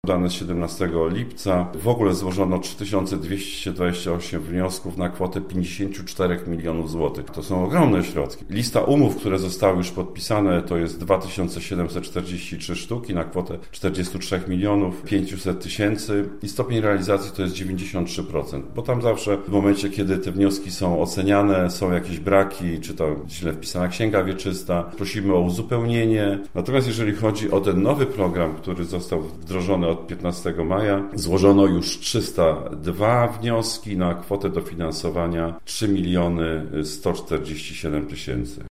Dane z 17 lipca. W ogóle złożono 3228 wniosków na kwotę 54 milionów złotych. To są ogromne środki. Lista umów, które zostały już podpisane, to jest 2743 sztuki na kwotę 43 milionów 500 tysięcy i stopień realizacji to jest 93%, bo tam zawsze w momencie, kiedy te wnioski są oceniane, są jakieś braki, czy to źle wpisana księga wieczysta, prosimy o uzupełnienie. Natomiast jeżeli chodzi o ten nowy program, który został wdrożony od 15 maja, złożono już 302 wnioski na kwotę dofinansowania 3 147 000.